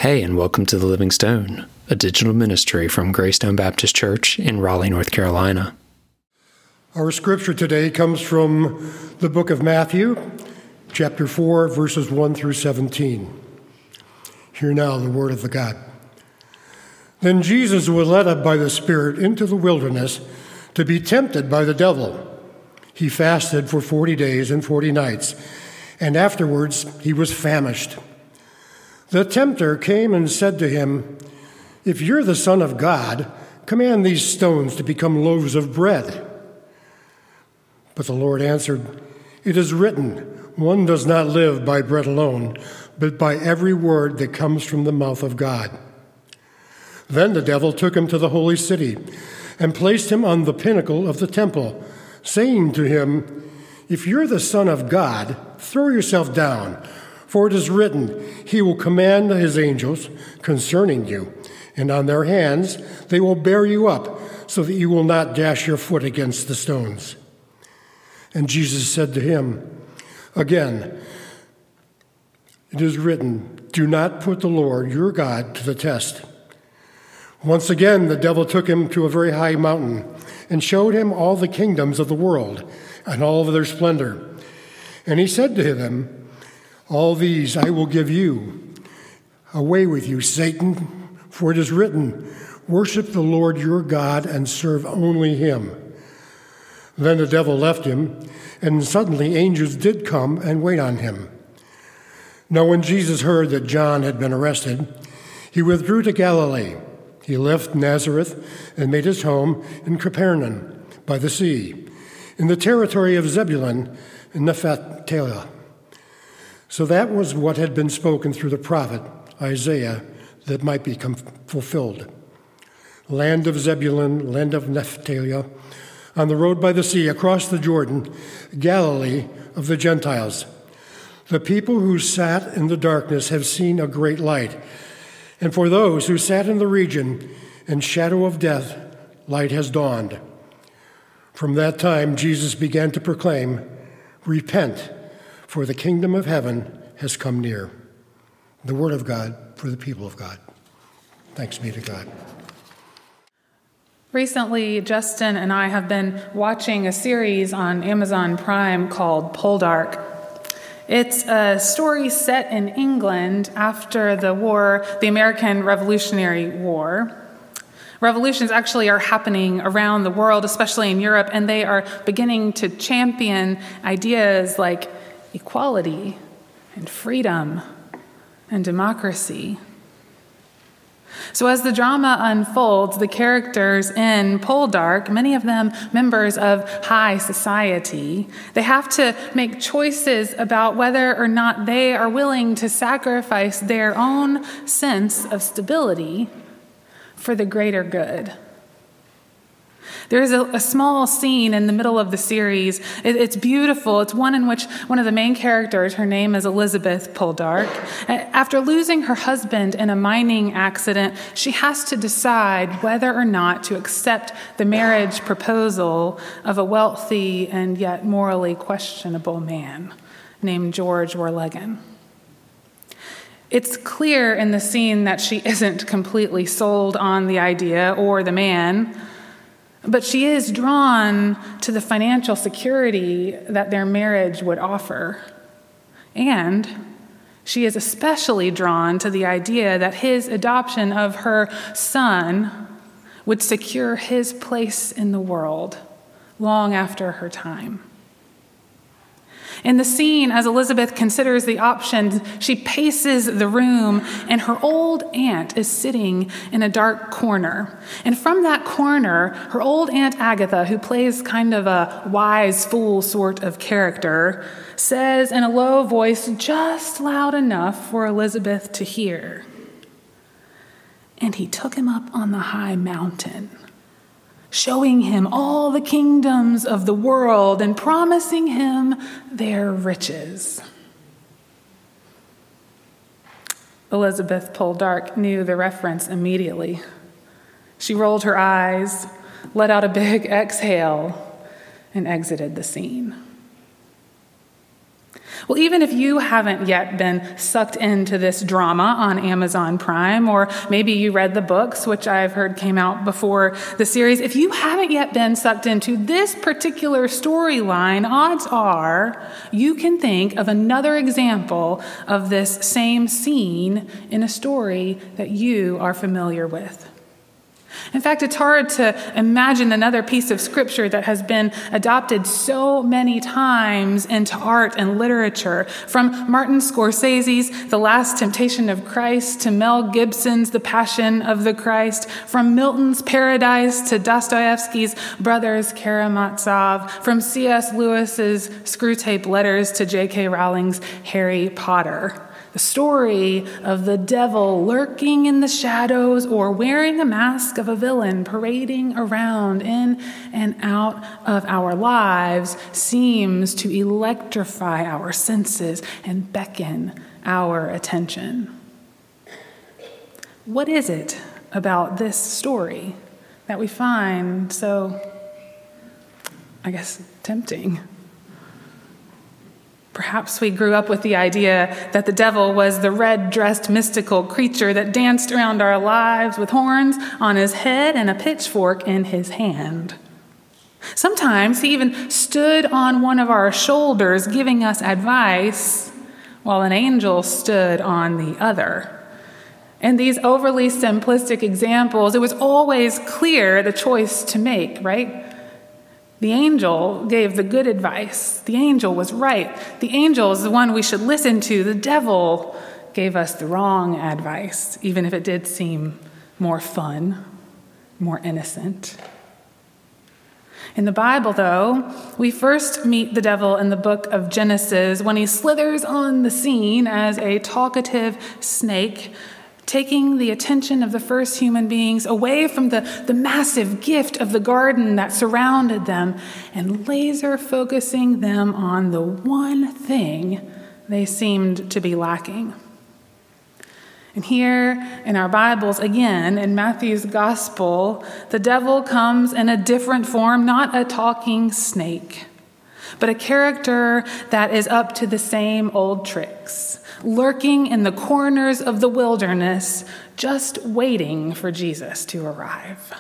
Hey, and welcome to The Living Stone, a digital ministry from Greystone Baptist Church in Raleigh, North Carolina. Our scripture today comes from the book of Matthew, chapter 4, verses 1 through 17. Hear now the word of the God. Then Jesus was led up by the Spirit into the wilderness to be tempted by the devil. He fasted for 40 days and 40 nights, and afterwards he was famished. The tempter came and said to him, "If you're the Son of God, command these stones to become loaves of bread." But the Lord answered, "It is written, one does not live by bread alone, but by every word that comes from the mouth of God." Then the devil took him to the holy city and placed him on the pinnacle of the temple, saying to him, "If you're the Son of God, throw yourself down. For it is written, he will command his angels concerning you, and on their hands they will bear you up, so that you will not dash your foot against the stones." And Jesus said to him, "Again, it is written, do not put the Lord your God to the test." Once again, the devil took him to a very high mountain and showed him all the kingdoms of the world and all of their splendor. And he said to him, "All these I will give you. Away with you, Satan, for it is written, worship the Lord your God and serve only him." Then the devil left him, and suddenly angels did come and wait on him. Now when Jesus heard that John had been arrested, he withdrew to Galilee. He left Nazareth and made his home in Capernaum by the sea, in the territory of Zebulun and Naphtali. So that was what had been spoken through the prophet Isaiah, that might become fulfilled. Land of Zebulun, land of Naphtali, on the road by the sea, across the Jordan, Galilee of the Gentiles. The people who sat in the darkness have seen a great light. And for those who sat in the region and shadow of death, light has dawned. From that time, Jesus began to proclaim, "Repent, for the kingdom of heaven has come near." The word of God for the people of God. Thanks be to God. Recently, Justin and I have been watching a series on Amazon Prime called Poldark. It's a story set in England after the war, the American Revolutionary War. Revolutions actually are happening around the world, especially in Europe, and they are beginning to champion ideas like equality and freedom and democracy. So as the drama unfolds, the characters in Poldark, many of them members of high society, they have to make choices about whether or not they are willing to sacrifice their own sense of stability for the greater good. There's a small scene in the middle of the series. It's beautiful. It's one in which one of the main characters, her name is Elizabeth Poldark, after losing her husband in a mining accident, she has to decide whether or not to accept the marriage proposal of a wealthy and yet morally questionable man named George Warlegan. It's clear in the scene that she isn't completely sold on the idea or the man, but she is drawn to the financial security that their marriage would offer. And she is especially drawn to the idea that his adoption of her son would secure his place in the world long after her time. In the scene, as Elizabeth considers the options, she paces the room, and her old aunt is sitting in a dark corner. And from that corner, her old Aunt Agatha, who plays kind of a wise fool sort of character, says in a low voice, just loud enough for Elizabeth to hear, "And he took him up on the high mountain, showing him all the kingdoms of the world and promising him their riches." Elizabeth Poldark knew the reference immediately. She rolled her eyes, let out a big exhale, and exited the scene. Well, even if you haven't yet been sucked into this drama on Amazon Prime, or maybe you read the books, which I've heard came out before the series, if you haven't yet been sucked into this particular storyline, odds are you can think of another example of this same scene in a story that you are familiar with. In fact, it's hard to imagine another piece of scripture that has been adopted so many times into art and literature, from Martin Scorsese's The Last Temptation of Christ to Mel Gibson's The Passion of the Christ, from Milton's Paradise to Dostoevsky's Brothers Karamazov, from C.S. Lewis's Screwtape Letters to J.K. Rowling's Harry Potter. The story of the devil lurking in the shadows or wearing a mask of a villain parading around in and out of our lives seems to electrify our senses and beckon our attention. What is it about this story that we find so, tempting? Perhaps we grew up with the idea that the devil was the red-dressed mystical creature that danced around our lives with horns on his head and a pitchfork in his hand. Sometimes he even stood on one of our shoulders giving us advice, while an angel stood on the other. In these overly simplistic examples, it was always clear the choice to make, right? The angel gave the good advice. The angel was right. The angel is the one we should listen to. The devil gave us the wrong advice, even if it did seem more fun, more innocent. In the Bible, though, we first meet the devil in the book of Genesis when he slithers on the scene as a talkative snake, taking the attention of the first human beings away from the massive gift of the garden that surrounded them and laser focusing them on the one thing they seemed to be lacking. And here in our Bibles, again, in Matthew's gospel, the devil comes in a different form, not a talking snake, but a character that is up to the same old tricks, lurking in the corners of the wilderness, just waiting for Jesus to arrive.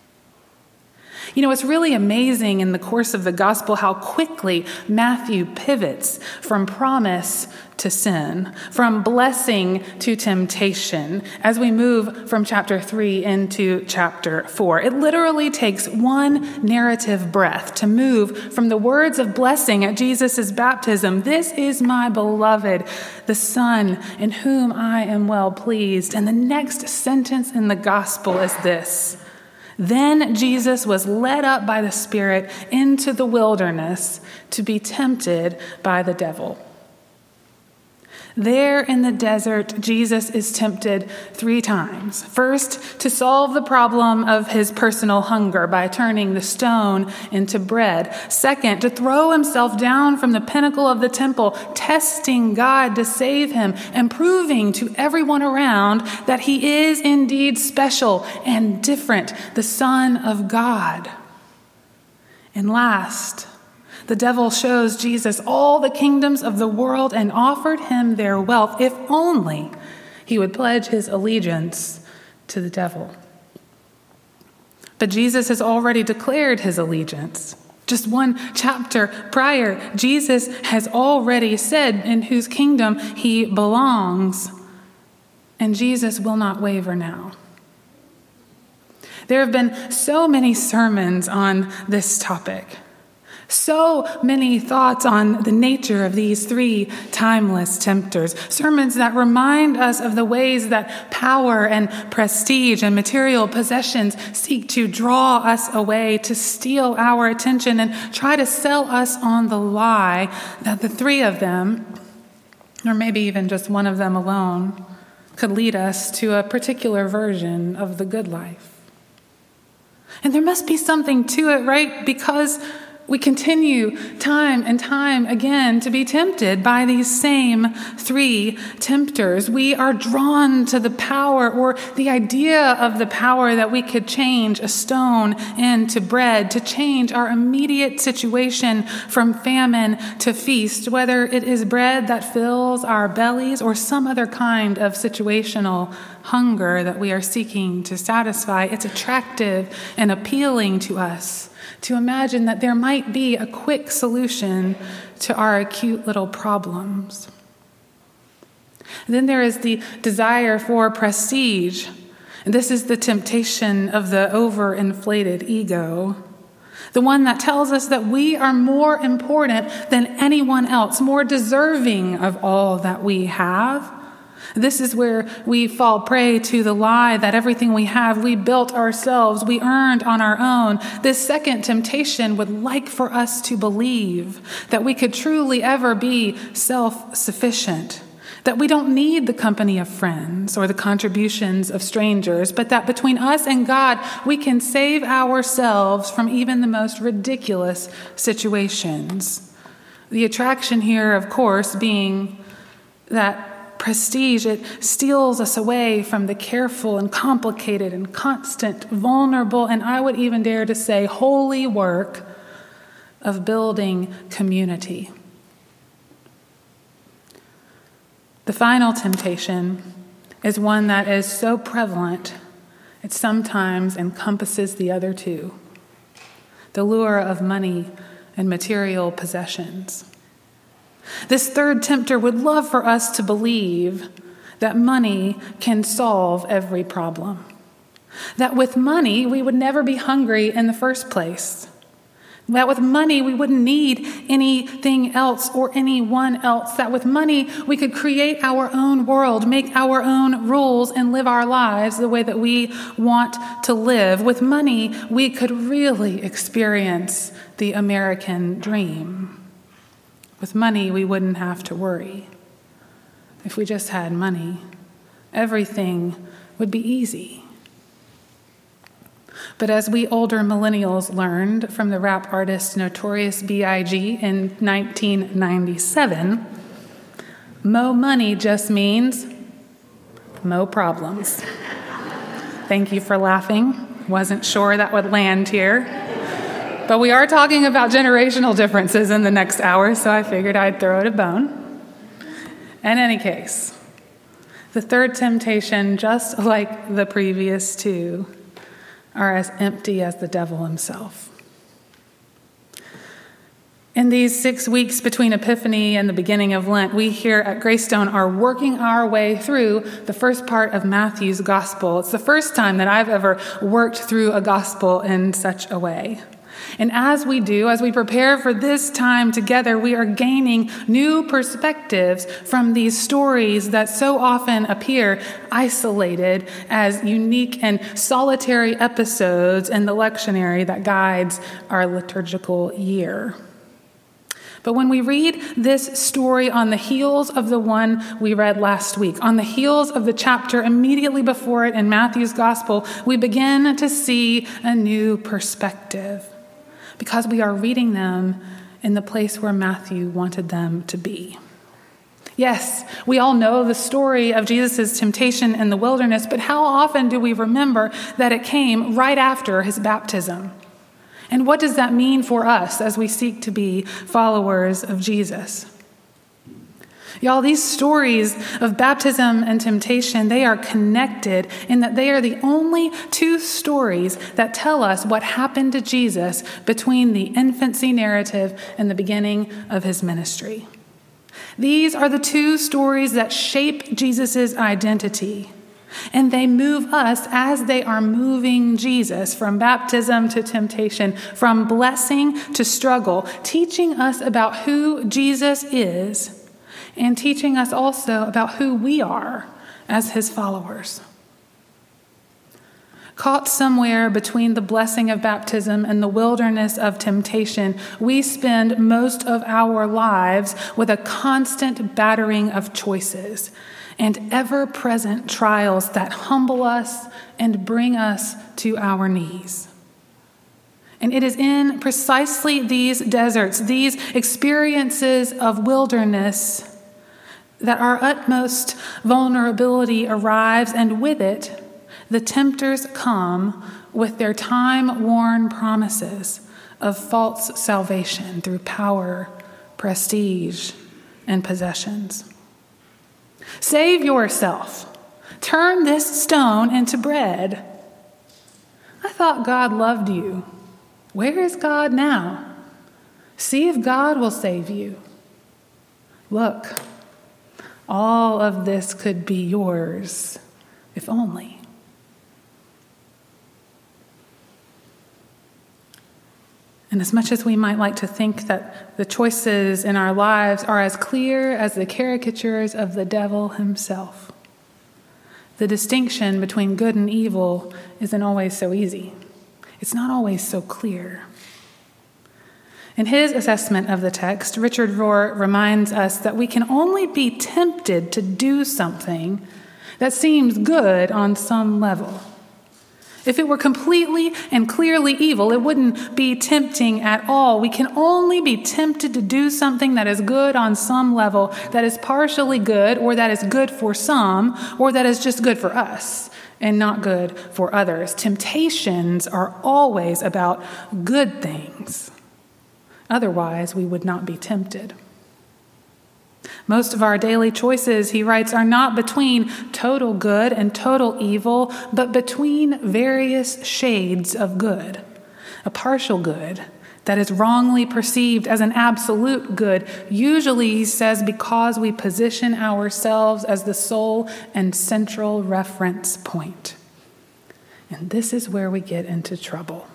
You know, it's really amazing in the course of the gospel how quickly Matthew pivots from promise to sin, from blessing to temptation, as we move from chapter 3 into chapter 4. It literally takes one narrative breath to move from the words of blessing at Jesus' baptism, "This is my beloved, the Son, in whom I am well pleased." And the next sentence in the gospel is this: "Then Jesus was led up by the Spirit into the wilderness to be tempted by the devil." There in the desert, Jesus is tempted 3 times. First, to solve the problem of his personal hunger by turning the stone into bread. Second, to throw himself down from the pinnacle of the temple, testing God to save him and proving to everyone around that he is indeed special and different, the Son of God. And last, the devil shows Jesus all the kingdoms of the world and offered him their wealth if only he would pledge his allegiance to the devil. But Jesus has already declared his allegiance. Just 1 chapter prior, Jesus has already said in whose kingdom he belongs, and Jesus will not waver now. There have been so many sermons on this topic. So many thoughts on the nature of these 3 timeless tempters. Sermons that remind us of the ways that power and prestige and material possessions seek to draw us away, to steal our attention and try to sell us on the lie that the 3 of them, or maybe even just one of them alone, could lead us to a particular version of the good life. And there must be something to it, right? Because We continue time and time again to be tempted by these same three tempters. We are drawn to the power or the idea of the power that we could change a stone into bread, to change our immediate situation from famine to feast, whether it is bread that fills our bellies or some other kind of situational hunger that we are seeking to satisfy. It's attractive and appealing to us to imagine that there might be a quick solution to our acute little problems. And then there is the desire for prestige. And this is the temptation of the overinflated ego, the one that tells us that we are more important than anyone else, more deserving of all that we have. This is where we fall prey to the lie that everything we have, we built ourselves, we earned on our own. This second temptation would like for us to believe that we could truly ever be self-sufficient, that we don't need the company of friends or the contributions of strangers, but that between us and God, we can save ourselves from even the most ridiculous situations. The attraction here, of course, being that prestige, it steals us away from the careful and complicated and constant, vulnerable, and I would even dare to say holy work of building community. The final temptation is one that is so prevalent, it sometimes encompasses the other two: the lure of money and material possessions. This third tempter would love for us to believe that money can solve every problem, that with money we would never be hungry in the first place, that with money we wouldn't need anything else or anyone else, that with money we could create our own world, make our own rules, and live our lives the way that we want to live. With money we could really experience the American dream. With money, we wouldn't have to worry. If we just had money, everything would be easy. But as we older millennials learned from the rap artist Notorious B.I.G. in 1997, mo money just means mo problems. Thank you for laughing. Wasn't sure that would land here. But we are talking about generational differences in the next hour, so I figured I'd throw it a bone. In any case, the third temptation, just like the previous two, are as empty as the devil himself. In these 6 weeks between Epiphany and the beginning of Lent, we here at Greystone are working our way through the first part of Matthew's gospel. It's the first time that I've ever worked through a gospel in such a way. And as we do, as we prepare for this time together, we are gaining new perspectives from these stories that so often appear isolated as unique and solitary episodes in the lectionary that guides our liturgical year. But when we read this story on the heels of the one we read last week, on the heels of the chapter immediately before it in Matthew's gospel, we begin to see a new perspective, because we are reading them in the place where Matthew wanted them to be. Yes, we all know the story of Jesus' temptation in the wilderness, but how often do we remember that it came right after his baptism? And what does that mean for us as we seek to be followers of Jesus? Y'all, these stories of baptism and temptation, they are connected in that they are the only two stories that tell us what happened to Jesus between the infancy narrative and the beginning of his ministry. These are the two stories that shape Jesus' identity, and they move us as they are moving Jesus from baptism to temptation, from blessing to struggle, teaching us about who Jesus is and teaching us also about who we are as his followers. Caught somewhere between the blessing of baptism and the wilderness of temptation, we spend most of our lives with a constant battering of choices and ever-present trials that humble us and bring us to our knees. And it is in precisely these deserts, these experiences of wilderness, that our utmost vulnerability arrives, and with it, the tempters come with their time-worn promises of false salvation through power, prestige, and possessions. Save yourself. Turn this stone into bread. I thought God loved you. Where is God now? See if God will save you. Look, all of this could be yours, if only. And as much as we might like to think that the choices in our lives are as clear as the caricatures of the devil himself, the distinction between good and evil isn't always so easy. It's not always so clear. In his assessment of the text, Richard Rohr reminds us that we can only be tempted to do something that seems good on some level. If it were completely and clearly evil, it wouldn't be tempting at all. We can only be tempted to do something that is good on some level, that is partially good, or that is good for some, or that is just good for us and not good for others. Temptations are always about good things. Otherwise, we would not be tempted. Most of our daily choices, he writes, are not between total good and total evil, but between various shades of good. A partial good that is wrongly perceived as an absolute good, usually, he says, because we position ourselves as the sole and central reference point. And this is where we get into trouble.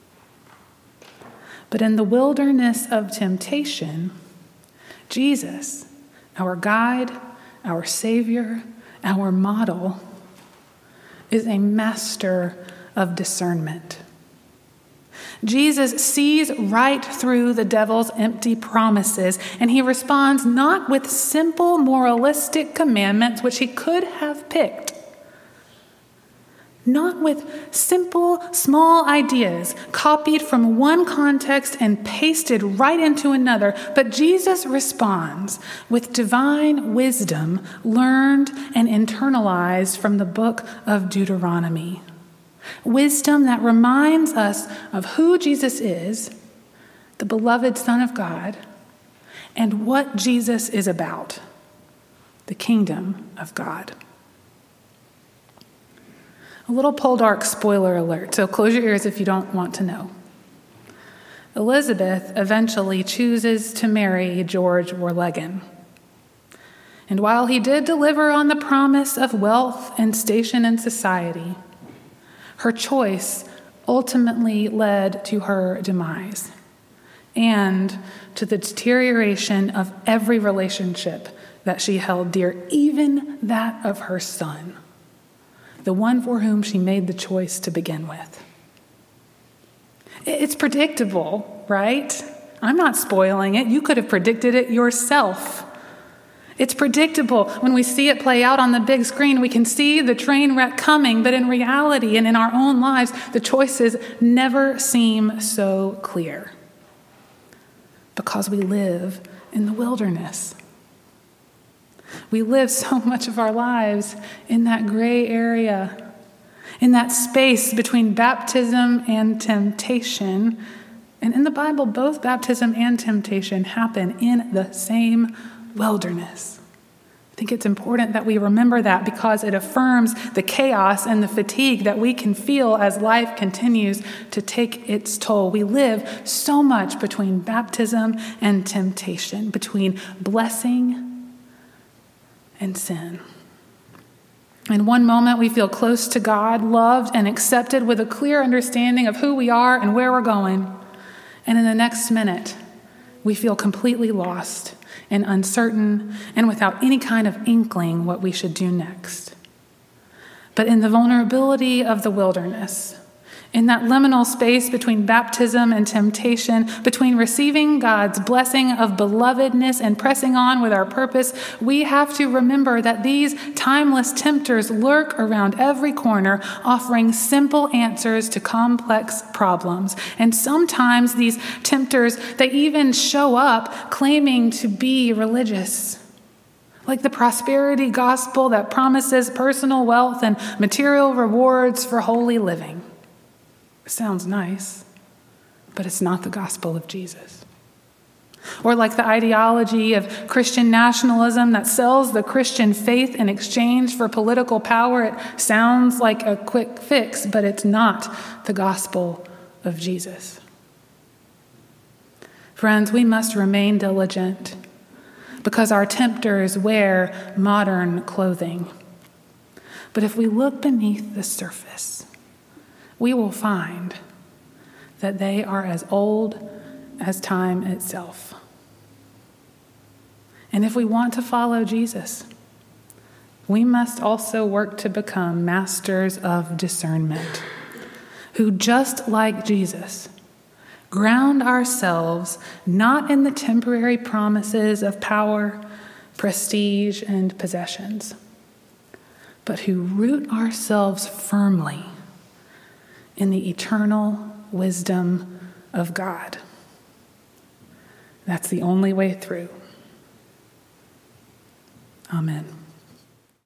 But in the wilderness of temptation, Jesus, our guide, our Savior, our model, is a master of discernment. Jesus sees right through the devil's empty promises, and he responds not with simple moralistic commandments, which he could have picked, not with simple, small ideas copied from one context and pasted right into another, but Jesus responds with divine wisdom learned and internalized from the book of Deuteronomy. Wisdom that reminds us of who Jesus is, the beloved Son of God, and what Jesus is about, the kingdom of God. A little Poldark spoiler alert, so close your ears if you don't want to know. Elizabeth eventually chooses to marry George Warlegan. And while he did deliver on the promise of wealth and station in society, her choice ultimately led to her demise and to the deterioration of every relationship that she held dear, even that of her son, the one for whom she made the choice to begin with. It's predictable, right? I'm not spoiling it. You could have predicted it yourself. It's predictable. When we see it play out on the big screen, we can see the train wreck coming, but in reality and in our own lives, the choices never seem so clear because we live in the wilderness. We live so much of our lives in that gray area, in that space between baptism and temptation. And in the Bible, both baptism and temptation happen in the same wilderness. I think it's important that we remember that because it affirms the chaos and the fatigue that we can feel as life continues to take its toll. We live so much between baptism and temptation, between blessing and sin. In one moment, we feel close to God, loved and accepted with a clear understanding of who we are and where we're going. And in the next minute, we feel completely lost and uncertain and without any kind of inkling what we should do next. But in the vulnerability of the wilderness, In that liminal space between baptism and temptation, between receiving God's blessing of belovedness and pressing on with our purpose, we have to remember that these timeless tempters lurk around every corner, offering simple answers to complex problems. And sometimes these tempters, they even show up claiming to be religious, like the prosperity gospel that promises personal wealth and material rewards for holy living. Sounds nice, but it's not the gospel of Jesus. Or like the ideology of Christian nationalism that sells the Christian faith in exchange for political power. It sounds like a quick fix, but it's not the gospel of Jesus. Friends, we must remain diligent because our tempters wear modern clothing. But if we look beneath the surface, we will find that they are as old as time itself. And if we want to follow Jesus, we must also work to become masters of discernment, who, just like Jesus, ground ourselves not in the temporary promises of power, prestige, and possessions, but who root ourselves firmly in the eternal wisdom of God. That's the only way through. Amen.